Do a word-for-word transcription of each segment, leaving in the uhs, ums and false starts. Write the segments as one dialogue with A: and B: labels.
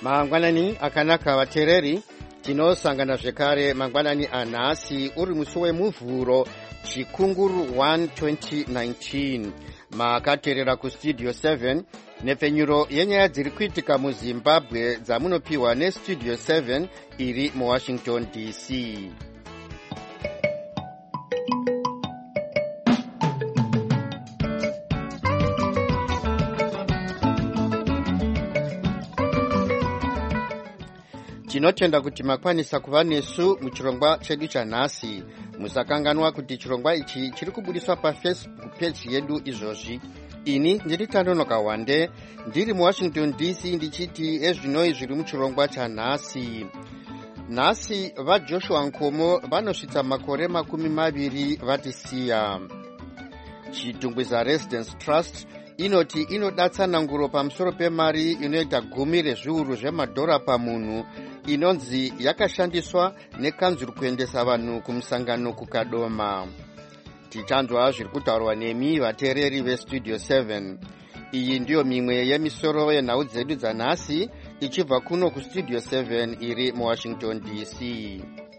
A: mangwanani akanaka vateereri, tinosangana zvekare mangwanani anhasi uri musi wemuvhuro chikunguru one twenty nineteen. Makateerera kustudio seven nepfenyuro yenyaya dziri kuitika muzimbabwe dzamunopiwa nestudio seven iri muwashington D C. Tinotenda kuti makwanisa kuva nesu muchirongwa chedu chanhasi. Musakanganwa kuti chirongwa ichi chiri kubudiswa pafacebook page yedu izvozvi. Ini ndiri Tanonoka Wande, ndiri muwashington D C, ndichiti ezvinoi zviri muchirongwa chanhasi. Nhasi vaJoshua Nkomo vanosvitsa makore makumi maviri vatisiya. Chitungwiza Residence Trust inoti inodatsananguro pamusoro pemari inoita gumi rezviuru zvemadhora pamunhu inonzi yakashandiswa nekanzuru kuendesa vanhu kumusangano kukadoma. Tichanzwa zviri kutaurwa nemi vateereri vestudio seven. Iyi ndiyo mimwe yemisoro yenhau dzedu dzanhasi ichibva kuno kustudio seven iri muwashington D C.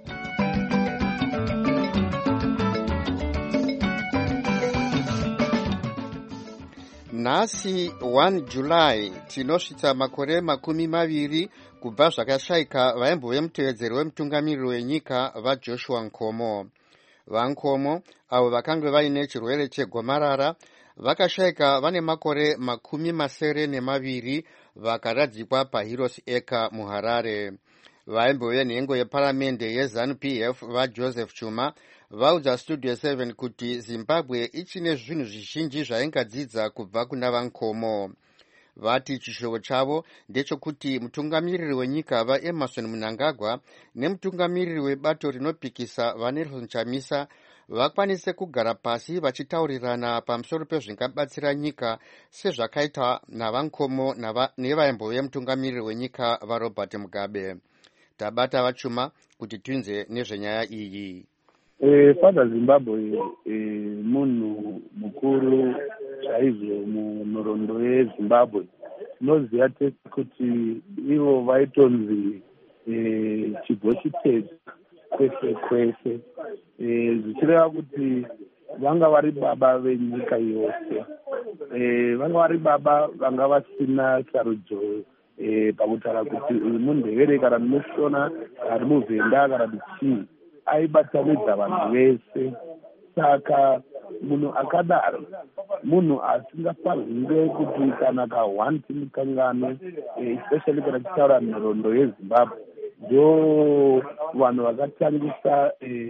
A: Nhasi one July tinosvitsa makore makumi maviri kubva zvakashayika vaimbove mutevedzeri wemutungamiriri wenyika vaJoshua Nkomo. VaNkomo avo vakanga vaine chirwere chegomarara vakashayika vane makore makumi masere nemaviri vakaradzikwa paHeroes Acre muHarare. Vaimbove nhengo yeparamende yeZANU P F vaJoseph Chuma vaudza studio seven kuti Zimbabwe ichine zvinhu zvizhinji zvaingadzidza kubva kuna vaNkomo. Vati chishovo chavo ndechekuti mutungamiriri wenyika vaEmerson Mnangagwa nemutungamiriri webato rinopikisa vaNelson Chamisa vakwanise kugara pasi vachitaurirana pamusoro pezvingabatsira nyika sezvakaita navaNkomo nevaimbove mutungamiriri wenyika vaRobert Mugabe. Tabata vachuma kuti tinze nezvenyaya iyi.
B: E, Father Zimbabwe e, munhu mukuru chaizvo munhoroondo yeZimbabwe. Tinoziva tese kuti ivo vaitonzi e, chibvo chitete kwese kwese, e, zvichireva kuti vanga vari baba venyika yose. E, vanga vari baba vanga vasina sarudzo e, pakutaura kuti uyu mundevere kana mushona kana muvhenda kana kuti aibatanidza vanhu vese. Saka munhu akadaro munhu asingafanire kuti kana kahwanti mukangano, especially kana tichitaura nhoroondo yeZimbabwe, ndo vanhu vakatangisa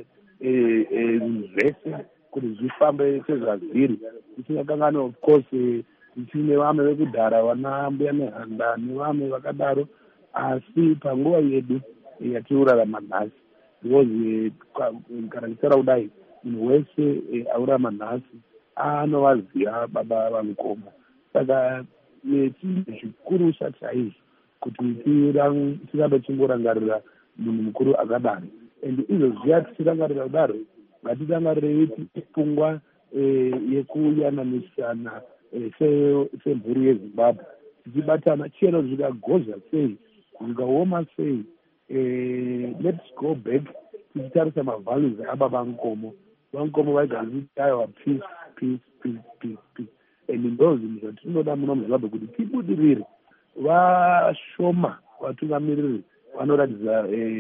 B: zvese kuti zvifambe sezvazviri. Tisingakanganwe of course tichine vamwe vekudhara vana mbuya nehanda nevamwe vakadaro, asi panguva yedu yatiurarama nhasi because kana tichitaura kudai munhu wese aurarama nhasi anovaziva baba vaNkomo. Saka chine zvikurusa chaizvo kuti tirambe tingorangarira munhu mukuru akadaro. And izvo zviya tichirangarira kudaro ngatirangarirei pfungwa yekuyananisana semhuri yeZimbabwe, tichibatana chero zvikagoza sei, zvikaoma sei. Let's go back tichitarisa mavalues ababa Nkomo. VaNkomo vaigadzitayiwa peace peace peace peace peace, and ndo zvinhu zvatinoda muno muZimbabwe kuti tibudirire. Vashoma vatungamiriri vanoratidza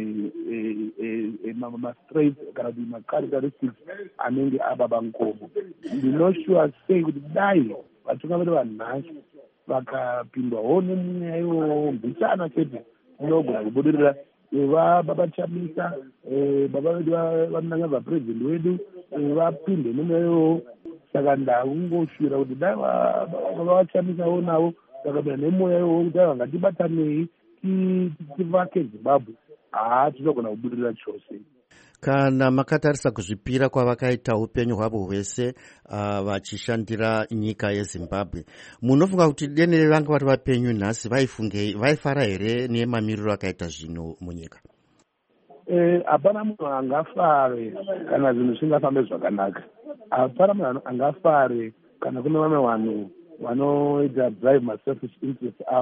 B: mastraits kana kuti macharacteristics anenge ababa Nkomo. Ndinoshuwa sei kuti dai vatungamiriri vanhasi vakapindwawo nemweya iwowo mbitsana chete inogona kubudirira. Vababa Chamisa, baba vedu vanangava president wedu vapinde nemweyo. Saka ndakungoshira kuti dai vavachamisawo navo vakapinda nemweya iwowo kuti dai vangatibatanei tivake Zimbabwe, haa tinogona kubudirira chose.
A: Kana makatarisa kuzvipira kwavakaita upenyu hwavo hwese uh, vachishandira nyika yeZimbabwe, munofunga kuti dendere vanga vari vapenyu nhasi vaifungei, vaifara here nemamiriro akaita zvino munyika?
B: Hapana munhu angafare kana zvinhu zvingafambe zvakanaka. Hapana munhu angafare kana kune vamwe vanhu vanoita drive ma selfish interest avo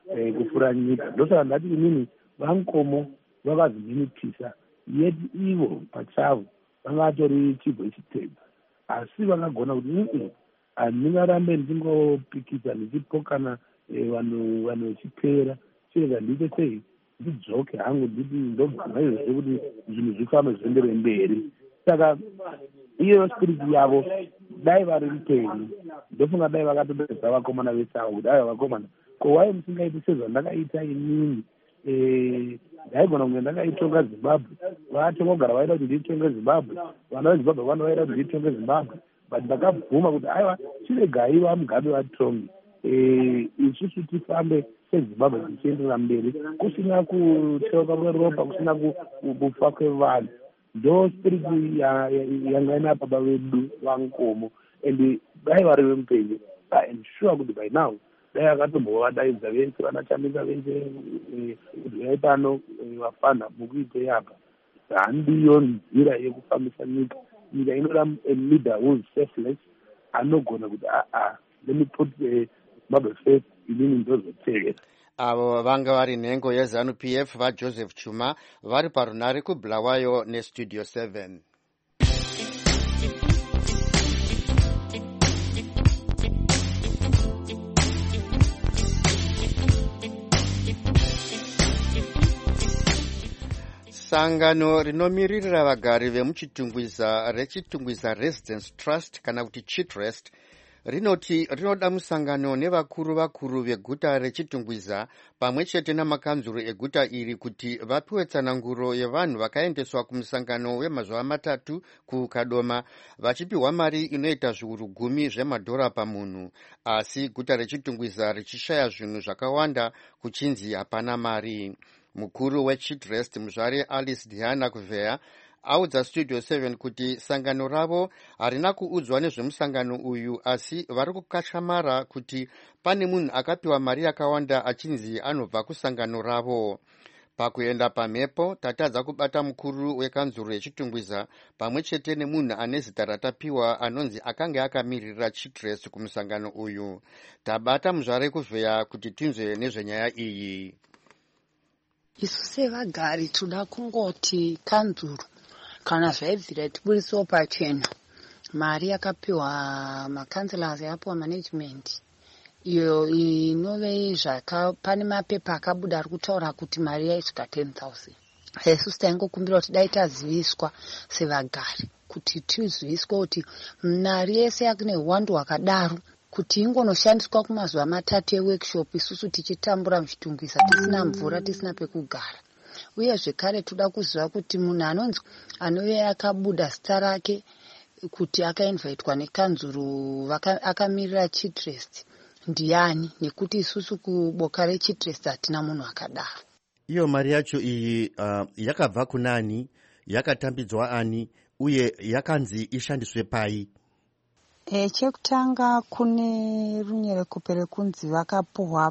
B: eh, kupfuura nyika. Ndosaka ndati inini Vankomo vakazviminipisa yeti ivo pachavo vanga vatori chibwe chitedza, asi vakagona kuti ii handingarambe ndingopikisa ndichipokana vanhu vanhu vechipera, chirega ndiite sei ndidzoke hangu nditi ndobvamaizvozve kuti zvinhu zvifambe zviendere mberi. Saka iyo spiriti yavo dai vari mupenyu, ndofunga dai vakatopedza vakomana vesavo kuti aiva vakomana, ko wai musingaiti sezvandakaita inini ndaigona kunge ndakaitonga Zimbabwe, vatongogara vaida kuti nditonge Zimbabwe, vana veZimbabwe vano vaida kuti nditonge Zimbabwe, but ndakabvuma kuti aiwa chiregai vamugabe vatonge, isusu tifambe seZimbabwe tichienderera mberi kusina kucheuka kweropa, kusina kufa kwevanhu. Ndo spiriti yanga ina baba vedu Vankomo, and dai vari vemupenyu I am sure kuti by now dai akatombovadaidza vese vanachambisa vese kuti dai pano vafana mukuite yapa. Handiyo nzira yekufambisa nyika. Nyika inoda a leader who is selfless, anogona kuti aa let me put Zimbabwe first, inini ndozotevera.
A: Avo vanga vari nhengo yeZANU P F vaJoseph Chuma vari parunare kuBulawayo neStudio seven. Sangano rinomiririra vagari vemuchitungwiza rechitungwiza Residence Trust kana kuti Chitrest rinoti rinoda musangano nevakuru vakuru veguta rechitungwiza pamwe chete namakanzuro eguta iri kuti vapiwe tsananguro yevanhu vakaendeswa kumusangano wemazuva matatu kuKadoma vachipiwa mari inoita zviuru gumi zvemadhora pamunhu, asi guta rechitungwiza richishaya zvinhu zvakawanda kuchinzi hapana mari. Mukuru weChitrest muzvare Alice Diana Kuveya audza Studio seven kuti sangano ravo harina kuudzwa nezvemusangano uyu, asi vari kukashamara kuti pane munhu akapiwa mari yakawanda achinzi anobva kusangano ravo. Pakuenda pamhepo tatadza kubata mukuru wekanzuro yechitungwiza pamwe chete nemunhu ane zita ratapiwa anonzi akanga akamirira Chitrest kumusangano uyu. Tabata muzvare Kuveya kuti tinzwe nezvenyaya iyi.
C: Isu sevagari toda kungoti kanzuro kana zvaibvira tiburisewo pachena mari yakapiwa makanzellors yapiwa management iyo inove zvaka pane mapepa akabuda ari kutaura kuti mari yaisvika ten thousand. Isusu taingokumbira kuti dai taziviswa sevagari kuti tiziviswe kuti mari yese yakune uwandu hwakadaro kuti ingonoshandiswa kumazuva matatu eworkshop isusu tichitambura muchitungwiza tisina mvura tisina pekugara. Uye zvekare toda kuziva kuti munhu anonzi anove akabuda zita rake kuti akainvaitwa nekanzuro akamirira Chitrest ndiani, nekuti isusu kuboka reChitrest hatina munhu akadaro.
D: Iyo mari yacho iyi uh, yakabva kunani, yakatambidzwa ani, uye yakanzi ishandiswe pai?
E: E, chekutanga kune runyerekupe rekunzi vakapuhwa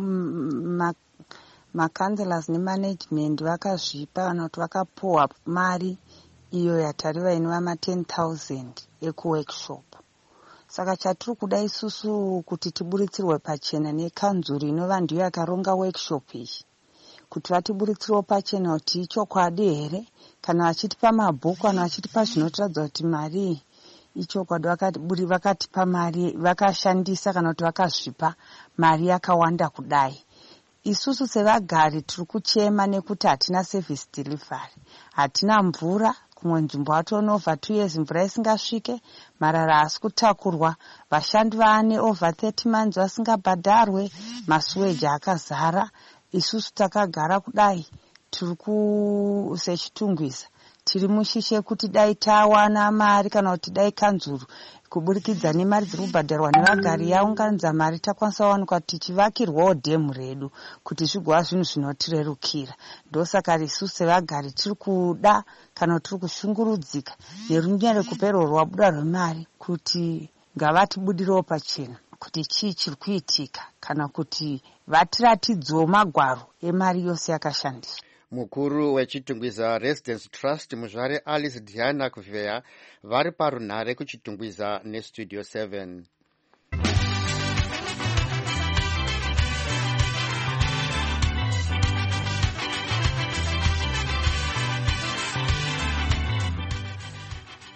E: makanzellors nemanagement vakazvipa kana kuti vakapuhwa mari iyo yatariva inova ma ten thousand ekuworkshop. Saka chatiri kuda isusu kuti tiburitsirwe pachena nekanzuro inova ndiyo yakaronga workshop iyi, kuti vatiburitsirewo pachena kuti ichokwadi here, kana vachitipa mabhuku kana vachitipa zvinotiradza kuti mari ichokwadi vakatipa mari vakashandisa kana kuti vakazvipa mari yakawanda kudai. Isusu sevagari tiri kuchema nekuti hatina service delivery, hatina mvura. Kumwe nzvimbo hatone over two years mvura isingasvike, marara haasi kutakurwa, vashandi vaane over thirty months vasingabhadharwe, masuweji akazara. Isusu takagara kudai tiri sechitungwiza tiri mushishe kuti dai tawana mari kana kuti dai kanzuro kuburikidza nemari dziri kubhadharwa nevagari yaunganidza mari takwanisa wanikwa tichivakirwawo dhemu redu kuti zvigova zvinhu zvinotirerukira. Ndosaka isusu sevagari tiri kuda kana tiri kushungurudzika nerunyerekupe rwabuda rwemari kuti ngavatibudirewo pachena kuti chii chiri kuitika kana kuti vatiratidzewo magwaro emari yose yakashandiswa.
A: Mukuru wechitungwiza Residence Trust muzvare Alice Diana Kuveya vari parunhare kuchitungwiza neStudio seven.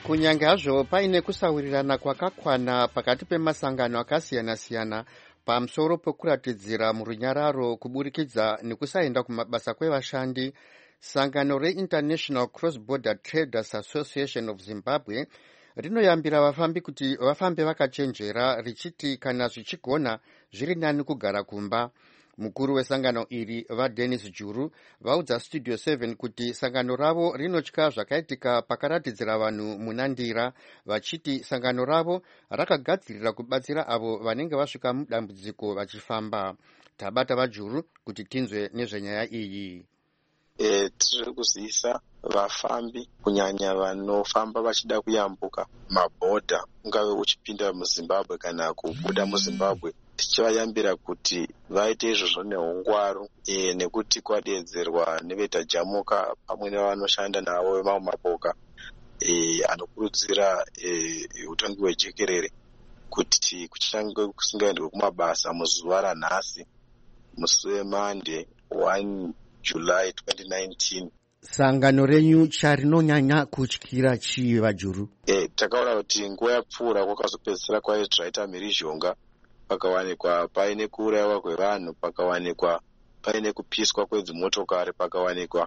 A: kunyange hazvo paine kusawirirana kwakakwana pakati pemasangano akasiyana-siyana pamusoro pekuratidzira murunyararo kuburikidza nekusaenda kumabasa kwevashandi, sangano reInternational Cross-Border Traders Association of Zimbabwe rinoyambira vafambi kuti vafambe vakachenjera richiti kana zvichigona zviri nani kugara kumba. Mukuru wesangano iri vaDennis Juru vaudza Studio seven kuti sangano ravo rinotya zvakaitika pakaratidzira vanhu munandira, vachiti sangano ravo rakagadzirira kubatsira avo vanenge vasvika mudambudziko vachifamba. Tabata vaJuru kuti tinzwe nezvenyaya iyi.
F: E, tiri kuzivisa vafambi kunyanya vanofamba vachida kuyambuka mabhodha, ungave uchipinda muZimbabwe kana kubuda muZimbabwe, tichivayambira kuti vaite izvozvo neungwaru, e, nekuti kwadedzerwa nevetajamuka pamwe nevanoshanda navo vemamwe mapoka e, anokurudzira e, utongi hwejekerere kuti kuchange kusingaendwe kumabasa muzuva ranhasi musi weMonday first July twenty nineteen.
D: Sangano renyu charinonyanya kutyira chii vaJuru?
F: E, takaona kuti nguva yapfuura kwakazopedzisira kwaiti zvaita mhirizhonga, pakawanikwa paine kuurayiwa kwevanhu, pakawanikwa paine kupiswa kwedzimotokari, pakawanikwa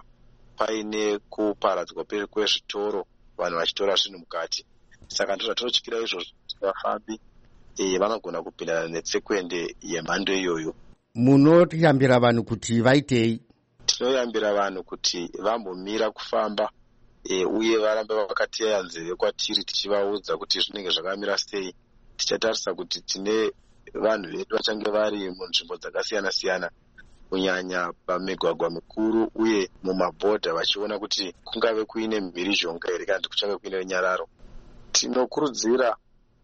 F: paine kuparadzwa kwezvitoro, vanhu vachitora zvinhu mukati. Saka ndozvatinotyira izvozvo vafambi e, vanogona kupindana netsekwende yemhando iyoyo.
D: Munoyambira vanhu kuti vaitei?
F: Tinoyambira vanhu kuti vambomira kufamba e, uye varambe vakateya nzeve kwatiri tichivaudza kuti zvinenge zvakamira sei. Tichatarisa kuti tine vanhu vedu vachange vari munzvimbo dzakasiyana-siyana, kunyanya pamigwagwa mikuru uye mumabhodha, vachiona kuti kungave kuine mhirizhonga here kana kuti kuchange kuine nyararo. Tinokurudzira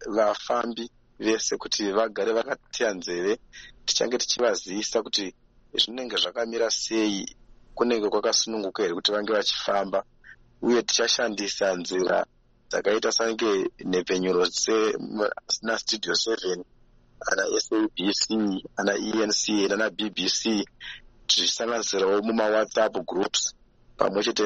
F: vafambi vese kuti vagare vakateya nzeve, tichange tichivazivisa kuti zvinenge zvakamira sei, kunenge kwakasununguka here kuti vange vachifamba, uye tichashandisa nzira dzakaita sange nhepfenyuro naStudio seven, ana S A B C, ana E N C nana B B C, tichisanganisirawo mumawhatsapp groups pamwe chete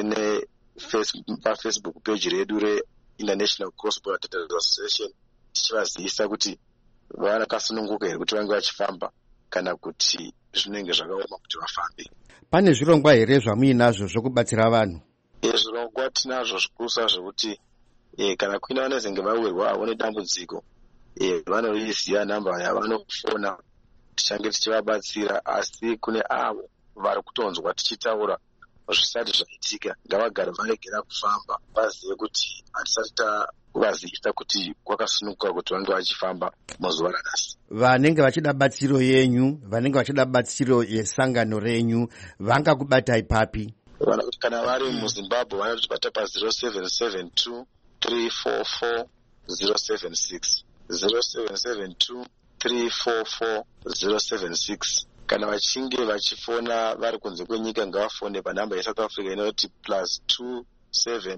F: nepafacebook page redu reInternational Cross-Border Traders Association, tichivazivisa kuti vanakasununguka here kuti vange vachifamba kana kuti zvinenge zvakaoma kuti vafambe.
D: Pane zvirongwa here zvamuinazvo zvokubatsira vanhu?
F: E, zvirongwa tinazvo zvikusa zvekuti e, kana kuina vanozenge vawirwa havo nedambudziko, e, vanoriziva namba yavanofona, tichange tichivabatsira. Asi kune avo vari kutonzwa tichitaura zvisati zvaitika, ngavagare varegera kufamba, vazive kuti hatisati tavazivisa kuti kwakasununguka kuti vange vachifamba muzuva ranhasi.
D: Vanenge vachida batsiro yenyu, vanenge vachida batsiro yesangano renyu, vangakubatai papi?
F: Vana kuti kana vari muZimbabwe vanotibata pa zero seven seven two three four four zero seven six zero seven seven two three four four zero seven six. Kana vachinge vachifona vari kunze kwenyika ngavafone panhamba yeSouth Africa inoti plus two seven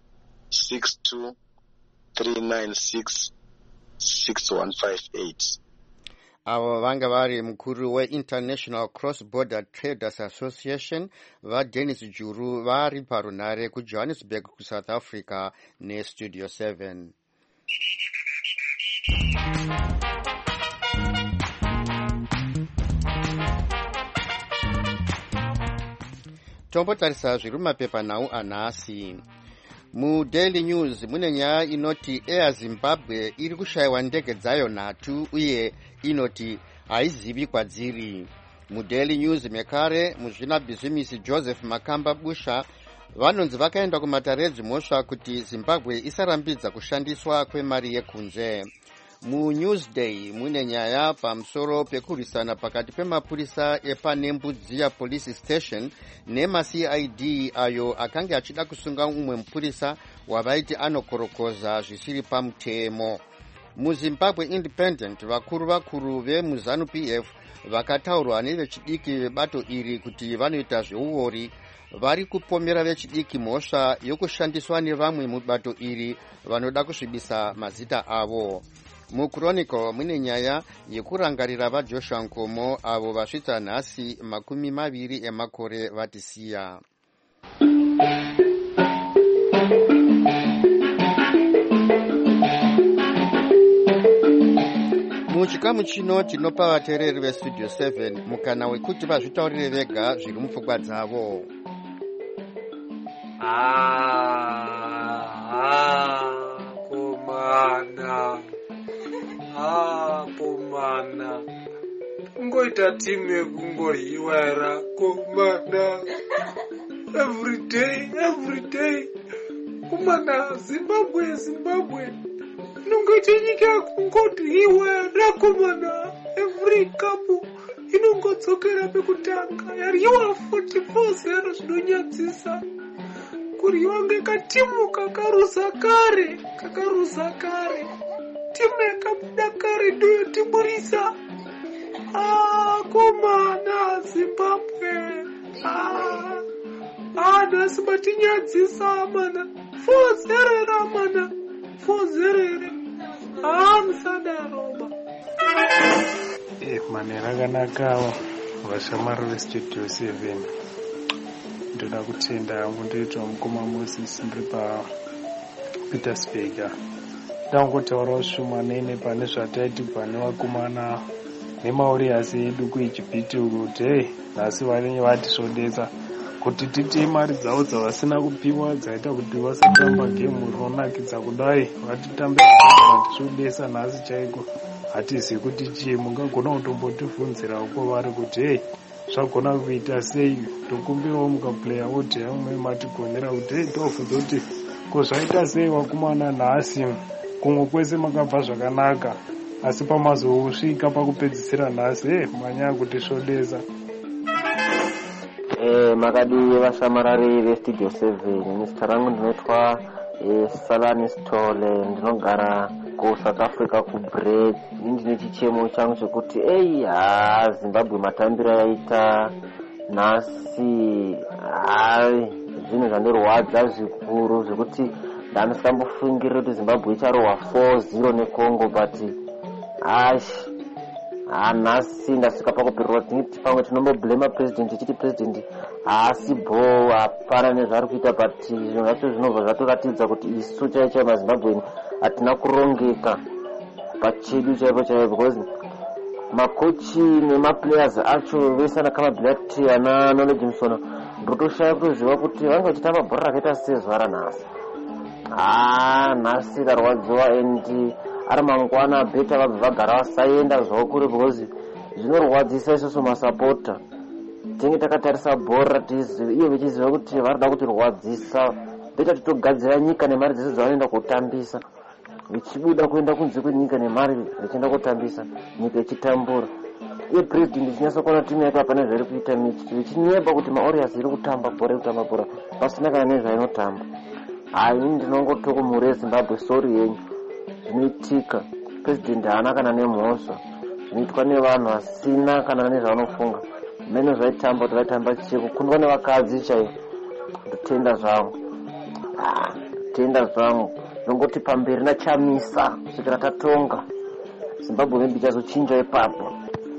F: six two three nine six six one five eight.
A: Avo vanga vari mukuru weInternational Cross-Border Traders Association vaDennis Juru vari parunare kuJohannesburg kuSouth Africa neStudio seven. Tombotarisa zviri mumapepanhau anhasi. MuDaily News mune nyaya inoti Air Zimbabwe iri kushayiwa ndege dzayo nhatu uye inoti haizivi kwadziri. MuDaily News mekare muzvinabhizimisi Joseph Makamba Busha vanonzi vakaenda kumatare edzimhosva kuti Zimbabwe isarambidza kushandiswa kwemari yekunze. MuNewsday mune nyaya pamusoro pekurwisana pakati pemapurisa epaNembudziya Police Station nemaC I D ayo akanga achida kusunga umwe mupurisa wavaiti anokorokoza zvisiri pamutemo. MuZimbabwe Independent vakuru vakuru vemuZANU P F vakataurwa nevechidiki vebato iri kuti vanoita zveuori vari kupomera vechidiki mhosva yokushandiswa nevamwe mubato iri vanoda kusvibisa mazita avo. MuChronicle mune nyaya yekurangarira vaJoshua Nkomo avo vasvitsa nhasi makumi maviri emakore vatisiya. muchikamu chino tinopa vateereri vestudio seven mukana wekuti vazvitaurire vega zviri mupfungwa dzavo.
G: Komana ah komana ngoita timu yekungohiwara komana every day every day komana Zimbabwe Zimbabwe inongoita nyika yakungohiwara komana every cup inongodzokera pekutanga yaryiwa forty-four zero zvinonyadzisa kuryiwa ngekatimu kakarusa kare kakarusa kare timu yakabuda kare ndiyo timurisa. Ah, komana Zimbabwe ah ah nasi batinyadzisa mana four zero mana four zero ah musadaroba
H: eh mane rakanakawo vashamari vestudio seven. Ndoda kutenda hangu ndoitwa mukoma Moses ndiri paPietersburg. Ndangotaurawo shumanene pane zvataiti pane vakomana nemauriyasi edu kuIjipiti kuti hey nhasi vanenge vatisvodesa kuti titi mari dzavo dzavasina kupiwa dzaita kuti vasatamba gemu rinonakidza kudai vatitambe vatisvodesa nhasi chaiko hatizivi kuti chii. Mungagona kutombotivhunzira uko vari kuti hey zvagona kuita sei tokumbirawo mukapuleya woti amwe matigonera kuti hey tobvunza kuti ko zvaita sei vakomana nhasi kumwe kwese makabva zvakanaka asi pamazosvika pakupedzisira nhasi hey manyaya kuti svodesa.
I: Eh makadi vashamarari vestudio seven. Mr. rangu ndinoitwa eh, Salani Stole ndinogara ku South Africa ku break. Ndine chichemo changu chekuti ei ha Zimbabwe matambira yaita nhasi hai zvinhu zvandirwadza zvikuru zvekuti ndandisambofungirira kuti Zimbabwe icharohwa four zero neCongo but ash nhasi ndasvika pakupirirwa tiniti pamwe tinomboblema president tichiti president haasi bo hapana nezvaari kuita but zvinhu zvacho zvinobva zvatoratidza kuti isu chaicho mazimbabweni hatina kurongeka pachedu chaipo chaipo because makochi nemaplayers acho vese ana Kamabhilati ana Nolejimsona ndotoshaya kuziva kuti vanga vachitamba bhora rakaita sezvara nhasi. Ah nhasi darwadziwa and ari mangwana beta vabva vagara vasaenda zvavo kuri because zvinorwadzisa isusu masapota tinge takatarisa bhora tizive iyo vechiziva kuti varida kuti rwadzisa beta titogadzira nyika nemari dzese dzavanoenda kutambisa vichibuda kuenda kunze kwenyika nemari vichienda kutambisa nyika ichitambura. Iye president ichinyasa kuona timu yake hapana zvairi kuita michi vichinyeba kuti maorias iri kutamba bhora kutamba bhora pasina kana nezvainotamba. Hai ndinongotokumhuri Zimbabwe sori yenyu zvinoitika. President haana kana nemhosva zvinoitwa nevanhu vasina kana nezvanofunga mene zvaitamba kuti vaitamba chekukundwa nevakadzi chaivo. Ndotenda zvangu ah tenda zvangu nongoti pamberi nachamisa kusvikira tatonga Zimbabwe maybe chazochinja ipapo.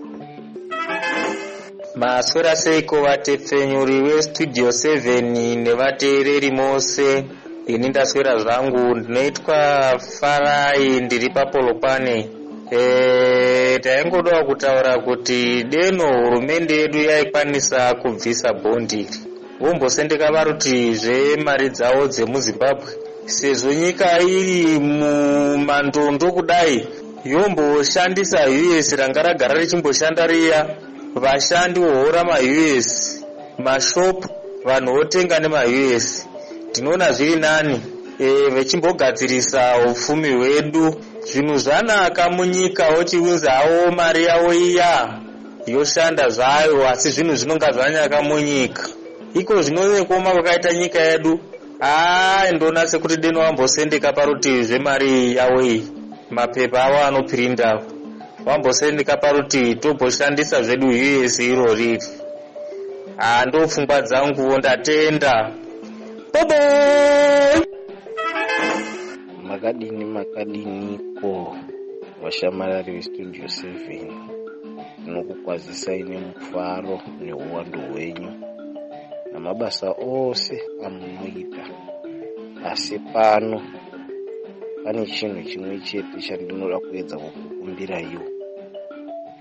G: Maswera seiko vatepfenyuri vestudio seven nevateereri mose. Ini ndaswera zvangu ndinoitwa Farai ndiri paPolokwane. Eh taingodawo kutaura kuti deno hurumende yedu yaikwanisa kubvisa bhondi vombosendeka varutizve mari dzavo dzemuZimbabwe sezvo nyika iri mumandondo kudai yomboshandisa U S ranga ragara richimboshanda riya vashandi vohora ma-U S mashopu vanhu votenga nema-U S. Tinoona zviri nani e, vechimbogadzirisa upfumi hwedu zvinhu zvanaka munyika vochiunza havo mari yavo iya yoshanda zvayo asi zvinhu zvinonga zvanyaka munyika iko zvinovekoma kwakaita nyika yedu. Ah ndona sekuti deno vambosendeka parutivi zvemari yavo iyi mapepa avo anopirinda vambosendeka parutivi toboshandisa zvedu U S iro riri. Ah ndopfungwa dzangu ndatenda. Bobo
J: makadini makadini ko vashamarari vestudio seven ndinokukwazisai nemufaro neuwandu hwenyu namabasa ose amunoita asi pano pane chinhu chimwe chete chandinoda kuedza kukukumbira iwo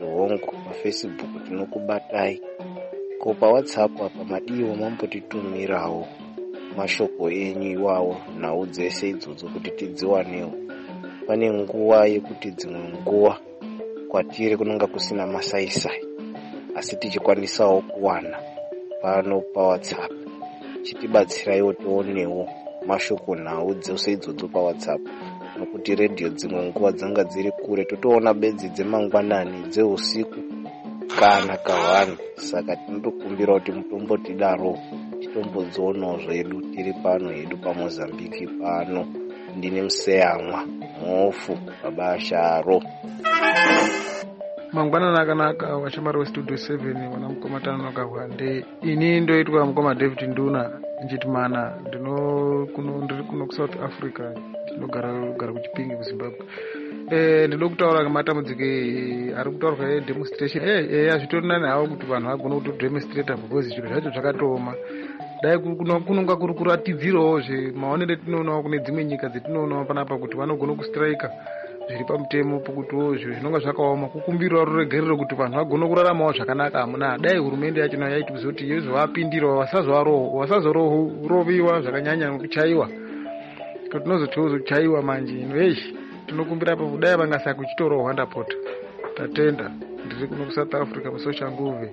J: hongu pafacebook tinokubatai. Ko pawhatsapp apa madiwo mambotitumirawo mashoko enyu iwawo nhau dzese idzodzo kuti tidziwanewo. Pane nguva yekuti dzimwe nguva kwatiri kunonga kusina masaisai asi tichikwanisawo kuwana pano pawhatsapp. Chitibatsiraiwo tionewo mashoko nhau dzose idzodzo pawhatsapp, nokuti redhiyo dzimwe nguva dzanga dziri kure, totoona bedzi dzemangwanani dzeusiku kana kahwani. Saka tinotokumbira kuti mutombotidaro titombodzionawo zvedu tiri pano hedu paMozambique pano. Ndine Museyamwa Mofu Babasharo.
K: Mangwanani akanaka washamari westudio seven wana mukoma tano kahwande. Ini ndoitwa mukoma David Nduna njitimana. Ndino kuno ndiri kuno ku South Africa. Ndinogara gara kuchipingi ku Zimbabwe. Eh ndino kutaura ngamatambudzike ari kutaurwa demonstration. Eh eh azvitori nani hawo kuti vanhu vagona kuti demonstrate because zviro zvacho zvakatoma. Dai kuno kunonga kuri kuratidzirawo zve maonere tinoonawo kune dzimwe nyika dzetinoonawo panapa kuti vanogona kustrike zviri pamutemo pokuti zviro zvinonga zvakaoma. Kukumbirawo ruregerero kuti vanhu vagona kuraramawo zvakanaka. Amuna dai hurumende yacho nayo yaiti kuzoti yozovapindirawo vasazorohwa vasazoroviwa zvakanyanya nokuchaiwa kuti nozochaiwa manje. Veshi tinokumbira pa kudai vangasaka kuchitorohwa ndapota. Tatenda ndiri kuno ku South Africa musosha nguve.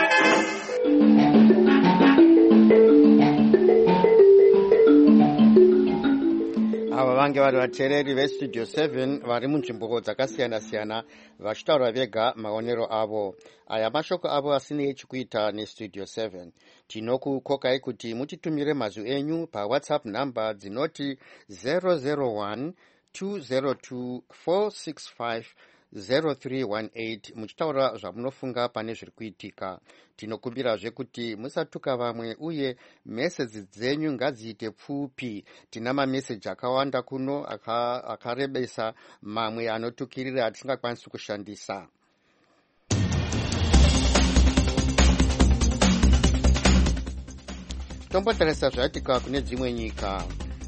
A: Ava vange vari vateereri vestudio seven vari munzvimbo dzakasiyana-siyana vachitaura vega maonero avo. Aya mashoko avo asinei chekuita nestudio seven. Tinokukokai kuti mutitumire mazwi enyu pawhatsapp namba dzinoti zero zero one two zero two four six five zero three one eight muchitaura zvamunofunga pane zviri kuitika. Tinokumbirazve kuti musatuka vamwe uye meseji dzenyu ngadziite pfupi. Tina mameseji akawanda kuno akarebesa aka mamwe anotukirira atisingakwanisi kushandisa. Tombotarisa zvaitika kune dzimwe nyika.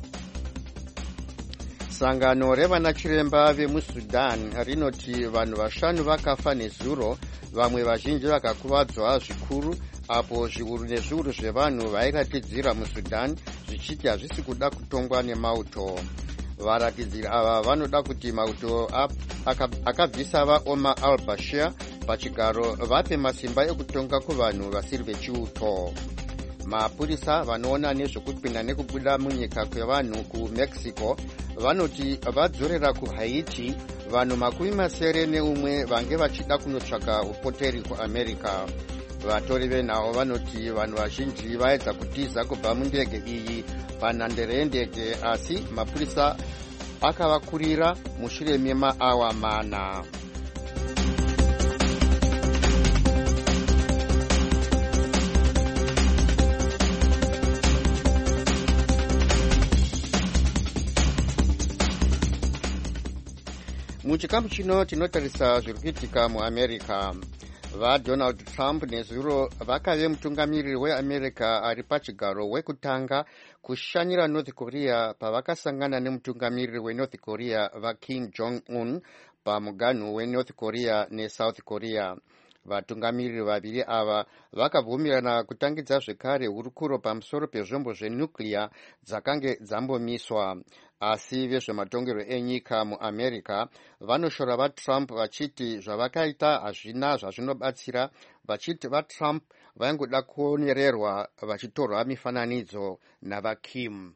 A: Sangano revanachiremba vemuSudan rinoti vanhu vashanu vakafa nezuro, vamwe vazhinji vakakuvadzwa zvikuru apo zviuru nezviuru zvevanhu vairatidzira muSudan zvichiti hazvisi kuda kutongwa nemauto. Varatidziri ava vanoda kuti mauto akabvisa vaOmar al-Bashir pachigaro vape masimba ekutonga kuvanhu vasiri vechiuto. Mapurisa vanoona nezvokupinda nekubuda munyika kwevanhu kuMexico vanoti vadzorera kuHaiti vanhu makumi masere neumwe vange vachida kunotsvaka upoteri kuAmerica. Vatori venhau vanoti vanhu vazhinji vaedza kutiza kubva mundege iyi panhandare yendege asi mapurisa akavakurira mushure memaawa mana. Muchikamu chino tinotarisa zviri kuitika muAmerica. VaDonald Trump nezuro vakave mutungamiriri weAmerica ari pachigaro wekutanga kushanyira North Korea pavakasangana nemutungamiriri weNorth Korea vaKim Jong-un pamuganhu weNorth Korea neSouth Korea. Vatungamiriri vaviri ava vakabvumirana kutangidza zvekare hurukuro pamusoro pezvombo zvenuclear dzakange dzambomiswa. Asi vezvematongerwo enyika muAmerica vanoshora vaTrump vachiti zvavakaita hazvina zvazvinobatsira, vachiti vaTrump vaingoda kuonererwa vachitorwa mifananidzo navaKim.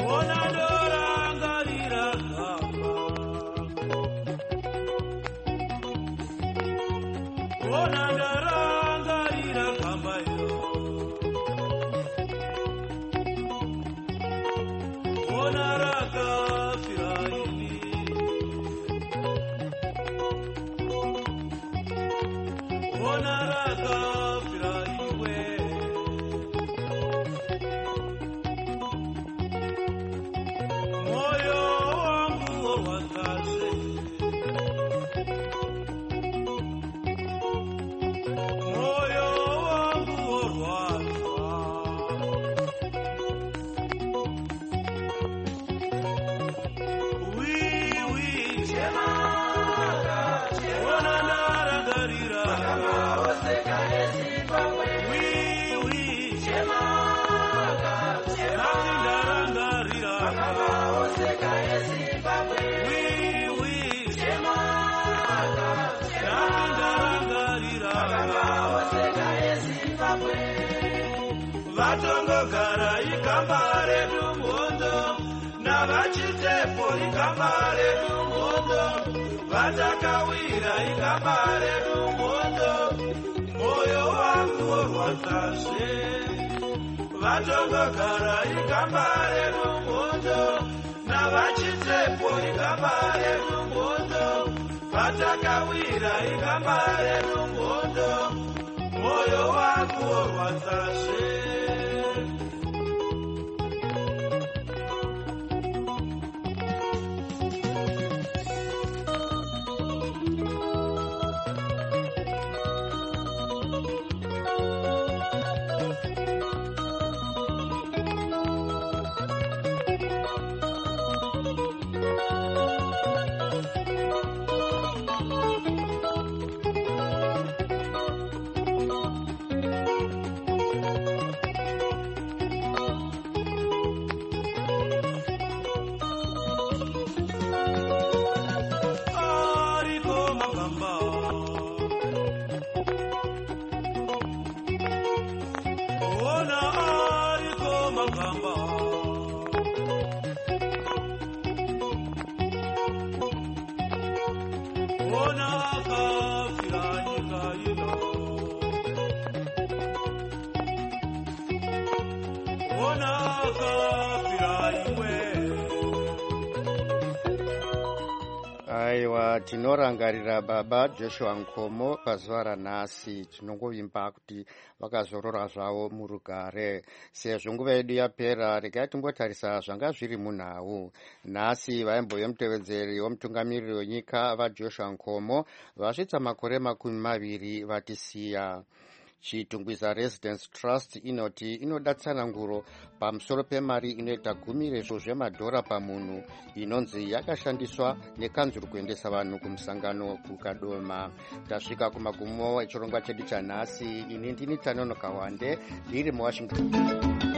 L: vatongogara igamba redu mhondo navachitepo igamba redu mhondo vatakawira igamba redu mhondo moyo wangu worwadzazve vatongogara igamba redu mhondo navachitepo igamba redu mhondo vatakawira igamba redu mhondo moyo wangu worwadzazve
A: aiwa tinorangarira baba Joshua Nkomo pazuva ranhasi. Tinongovimba kuti vakazorora zvavo murugare. Sezvo nguva yedu yapera, regai timbotarisa zvanga zviri munhau. Nhasi vaimbo vemutevedzeri womutungamiriri wenyika vaJoshua Nkomo vasvitsa makore makumi maviri vatisiya. Chitungwiza Residence Trust inoti inoda tsananguro pamusoro pemari inoita gumi rezvo zvemadhora pamunhu inonzi yakashandiswa nekanzuru kuendesa vanhu kumusangano kukadoma. Tasvika kumagumo echirongwa chedu chanhasi. Ini ndini Tanonoka Wande ndiri muWashington.